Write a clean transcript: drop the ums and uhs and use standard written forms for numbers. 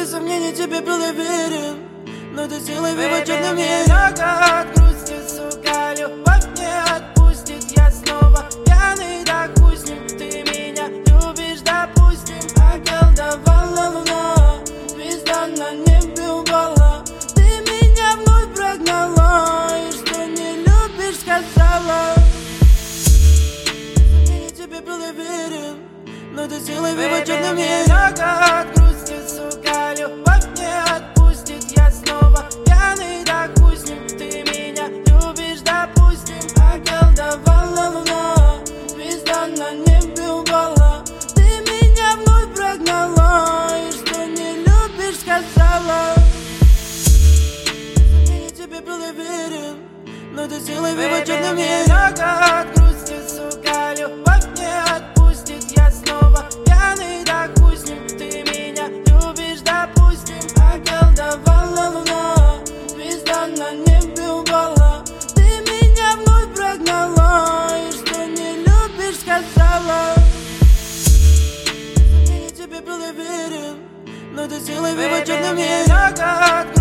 сомнений тебе был уверен, но ты силой в черном мире. Много от грусти, сука, любовь не отпустит. Я снова пьяный, да хуй с ним. Ты меня любишь, допустим. Околдовала луна, звезда на небе упала. Ты меня вновь прогнала, и что не любишь, сказала. Я тебе был уверен, но ты силой в черном мире. Много от грусти, сука, любовь не отпустит. Я снова пьяный, да хуй с ним. Ты меня любишь, допустим. Околдовала луна, звезда на небе упала. Ты меня вновь прогнала, и что не любишь, сказала. Я тебе был уверен, но ты силой в черном мире. Много от грусти, сука, любовь не отпустит. Я снова пьяный, да хуй с ним. Ты меня любишь, допустим. Околдовала луна, звезда на небе упала. Ты меня вновь прогнала, и что не любишь, сказала. Я тебе был уверен, но ты силой в черном мире. Много от